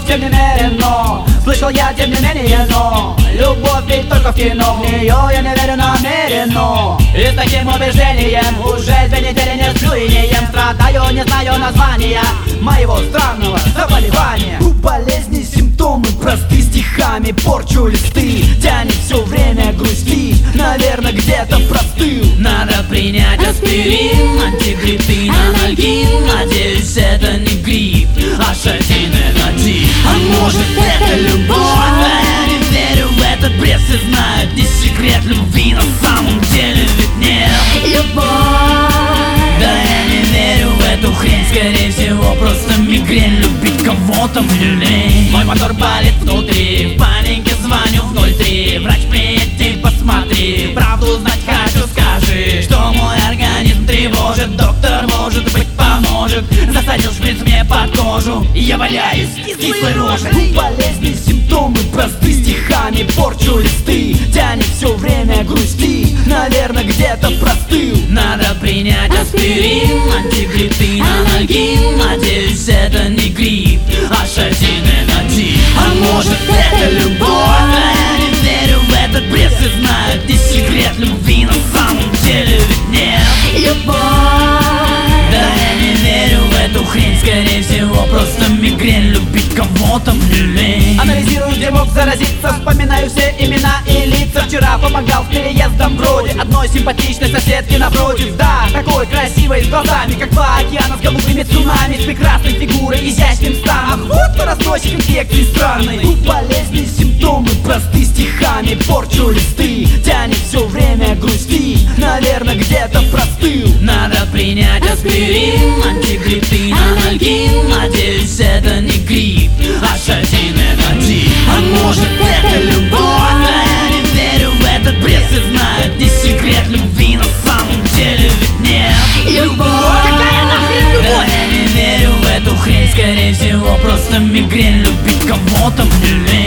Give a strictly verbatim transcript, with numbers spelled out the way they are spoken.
тем не мерено. Слышал я, тем не менее, но любовь ведь только в кино. В нее я не верю намеренно. И с таким убеждением уже две недели не сплю и не ем. Страдаю, не знаю названия моего странного заболевания. У болезни симптомы просты, стихами порчу листы. Тянет все время грустить, наверное, где-то простыл. Надо принять аспирин, антигриппин, анальгин. Надеюсь, это не грипп, а шатин-энодин. А может, это любовь? Я не верю в этот бред, все знают, не секрет любви. На самом деле ведь нет Любовь. Да я не верю в эту хрень, скорее всего, просто мигрень. Любить кого-то в люлей. Мой мотор палит внутри, в панике звоню в ноль три. Врач, приедь, посмотри, правду узнать хочу, скажи, что мой организм тревожит. Доктор, может быть, поможет. Засадил шприц мне под кожу, и я валяюсь с кислой рожей. У болезни симптомы просты, стихами порчу листы. Тянет все время грусти, наверное, где-то простыл. Надо принять аспирин, антигриппин, анальгин. Надеюсь, это не грипп, а шатин-энодин. А может, это любовь? Да я не верю в этот бред, все знают, не секрет любви. На самом деле ведь нет Любовь. Да я не верю в эту хрень, скорее всего, просто мигрень. Любить кого-то в люлей. Анализирую, где мог заразиться, вспоминаю все имена и лица. Вчера помогал с переездом вроде одной симпатичной соседки напротив. Да, такой красивой, с глазами, как два океана, с голубыми цунами, с прекрасной фигурой, изящным станом. Вот кто разносит инфекции странной. У болезни симптомы просты, стихами порчу листы. Тянет все время грусти, наверное, где-то простыл. Надо принять аспирин, антигриппин, анальгин. Надеюсь, это не грипп, а шатин-энодин. А может, это любовь? Да я не верю в этот бред, все знают, не секрет любви. На самом деле ведь нет Любовь. Какая нахрен Да любовь? я не верю в эту хрень, скорее всего, просто мигрень. Любить кого-то в люлей.